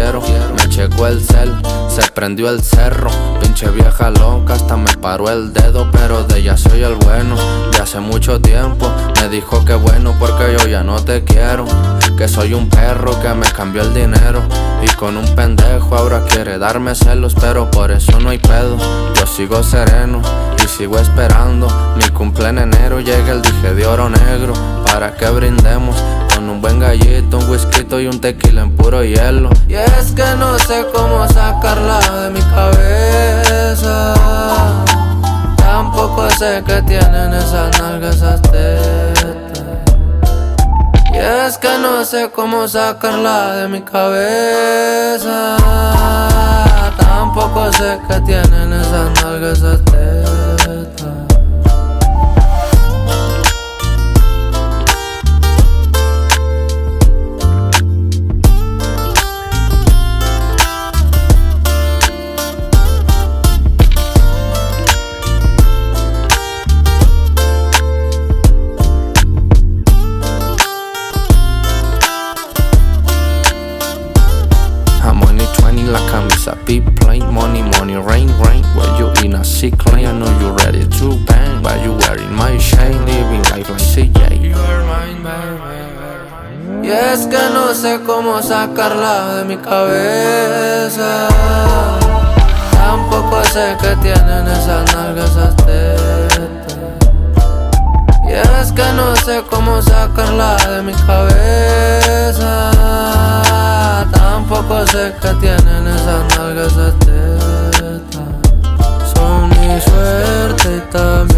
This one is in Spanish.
quiero. Me checó el cel, se prendió el cerro. Pinche vieja loca, hasta me paró el dedo. Pero de ella soy el bueno, de hace mucho tiempo. Me dijo que bueno porque yo ya no te quiero. Que soy un perro que me cambió el dinero. Y con un pendejo ahora quiere darme celos. Pero por eso no hay pedo, yo sigo sereno y sigo esperando mi cumple en enero. Llega el dije de oro negro para que brindemos con un buen gallito, un whisky y un tequila en puro hielo. Y es que no sé cómo sacarla de mi cabeza. Tampoco sé qué tienen esas nalgas, esas tetas. Y es que no sé cómo sacarla de mi cabeza. Tampoco sé qué tienen esas nalgas, esas tetas. La camisa be plain, money, money, rain, rain. Where you in a sick lane, I know you ready to bang. Why you wearing my chain, living life like CJ. You are mine, baby. Y es que no sé cómo sacarla de mi cabeza. Tampoco sé qué tienen esas nalgas, esas tetas. Y es que no sé cómo sacarla de mi cabeza. Tampoco sé que tienen esas nalgas, esas tetas. Son mi suerte y también